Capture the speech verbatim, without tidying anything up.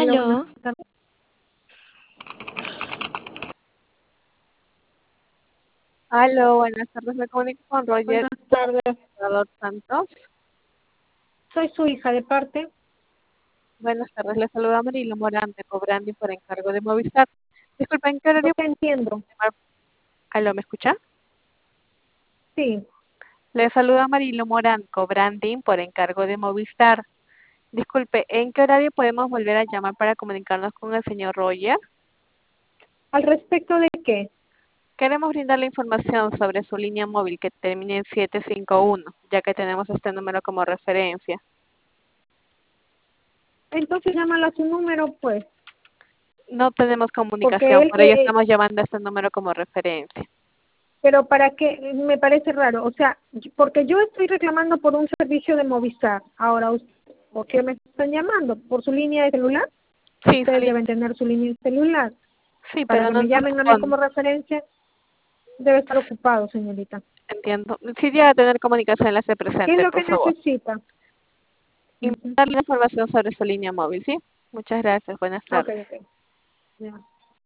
Hola, buenas Aló, tardes. Aló, buenas tardes. Me comunico con Roger Buenas tardes. Salvador Santos. Soy su hija de parte. Buenas tardes. Le saluda Marilo Morán de Cobrandi por encargo de Movistar. Disculpen, ¿qué No horario te entiendo. puedo llamar? Aló, ¿me escucha? Sí. Le saluda Marilo Morán, Cobrandi por encargo de Movistar. Disculpe, ¿en qué horario podemos volver a llamar para comunicarnos con el señor Roger? ¿Al respecto de qué? Queremos brindarle información sobre su línea móvil que termine en siete cinco uno, ya que tenemos este número como referencia. Entonces llámalo a su número, pues. No tenemos Porque comunicación, él, por ello eh, estamos llamando a este número como referencia. pero para qué, me parece raro. O sea, porque yo estoy reclamando por un servicio de Movistar. Ahora, us- ¿por qué me están llamando? ¿Por su línea de celular? Sí, Ustedes Solín, deben tener su línea de celular. sí, Para pero que no me nos llamen a mí con, como referencia, debe estar ocupado, señorita. entiendo. Si llega a tener comunicación, la hace ¿Qué es presente, lo por que favor. necesita? Y Ujú. darle información sobre su línea móvil, ¿sí? Muchas gracias, buenas Ok, tardes. ok. Ya.